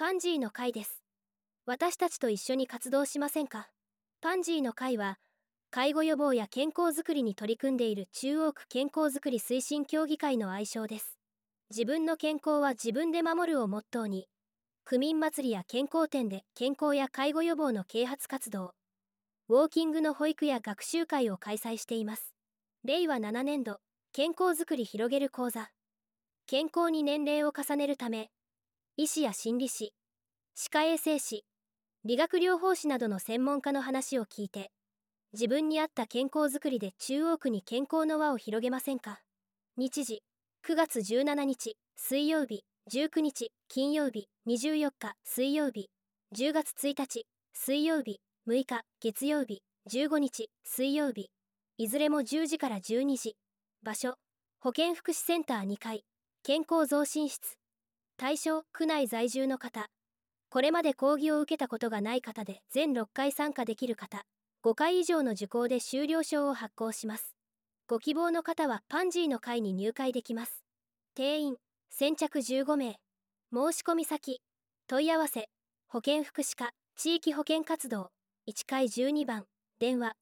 パンジーの会です。私たちと一緒に活動しませんか？パンジーの会は、介護予防や健康づくりに取り組んでいる中央区健康づくり推進協議会の愛称です。自分の健康は自分で守るをモットーに、区民祭りや健康展で健康や介護予防の啓発活動、ウォーキングの保育や学習会を開催しています。令和7年度、健康づくり広げる講座。健康に年齢を重ねるため、医師や心理師、歯科衛生士、理学療法士などの専門家の話を聞いて、自分に合った健康づくりで中央区に健康の輪を広げませんか？日時、9月17日、水曜日、19日、金曜日、24日、水曜日、10月1日、水曜日、6日、月曜日、15日、水曜日、いずれも10時から12時。場所、保健福祉センター2階、健康増進室。対象、区内在住の方。これまで講義を受けたことがない方で全6回参加できる方。5回以上の受講で修了証を発行します。ご希望の方はパンジーの会に入会できます。定員、先着15名。申し込み先、問い合わせ、保健福祉課、地域保健活動、1階12番、電話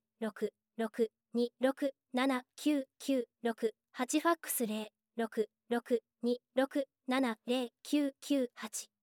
066-26-7-996-8ファックス066-26-7-0998